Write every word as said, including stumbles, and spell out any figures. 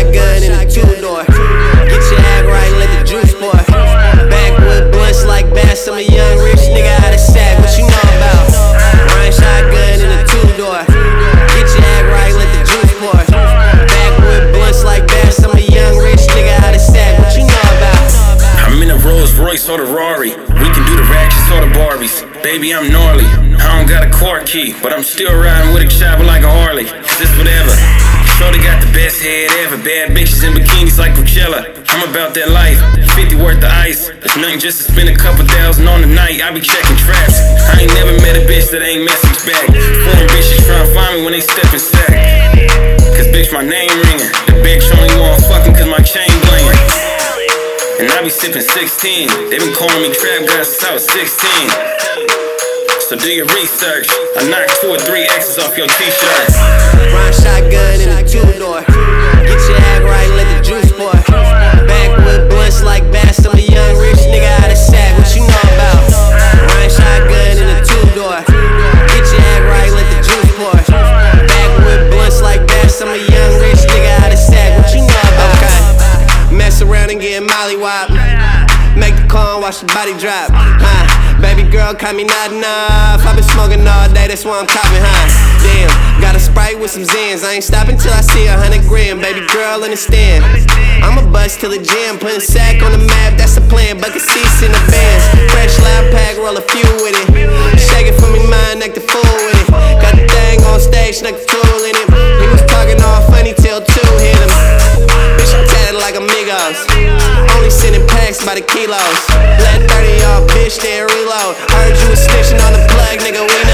shotgun in a two-door. Get your act right, let the juice pour. Backwood blunts like bass, I'm a young rich nigga out of sack. What you know about? Ryan shotgun in a two-door. Get your act right, let the juice pour. Backwood blunts like bass, I'm a young rich nigga out of sack. What you know about? I'm in a Rolls Royce or the Rari. We can do the ratchets or the Barbies. Baby, I'm gnarly. I don't got a car key, but I'm still riding with a chopper like a Harley. Cause it's whatever. Shorty got the best head ever. Bad bitches in bikinis like Coachella. I'm about that life. fifty worth of ice. It's nothing just to spend a couple thousand on the night. I be checking traps. I ain't never met a bitch that ain't message back. Foreign bitches tryna find me when they step in sack. Cause bitch, my name ringing. The bitch only want fucking cause my chain blingin'. And I be sippin' sixteen. They been calling me trap guy since I was sixteen. So do your research. I knocked two or three X's off your t-shirt. Ryan shotgun in a two-door. Get your act right, let the juice pour. Backwood blunts like bass, I'm a young rich nigga out of sack. What you know about? Ryan shotgun in a two-door. Get your act right, let the juice pour. Backwood blunts like bass, I'm a young rich nigga out of sack. What you know about? Okay. Mess around and get mollywop. Make the corn, watch the body drop. Huh? Baby girl, caught me not enough. I been smoking all day, that's why I'm copping, huh? Damn, got a Sprite with some Zans. I ain't stopping till I see a hundred grand. Baby girl, understand. I'ma bust till the gym, putting sack on the map, that's the plan. Bucket seats in the bands. Fresh loud pack, roll a few with it. Shake it for me, mind, act the fool with it. Got the thing on stage, snuck the tool in it. He was talking all funny till two hit him. Bitch, I'm tatted like amigos. Only sending packs by the kilos. Let thirty y'all bitch, then reload. Heard you was snitching on the plug, nigga, we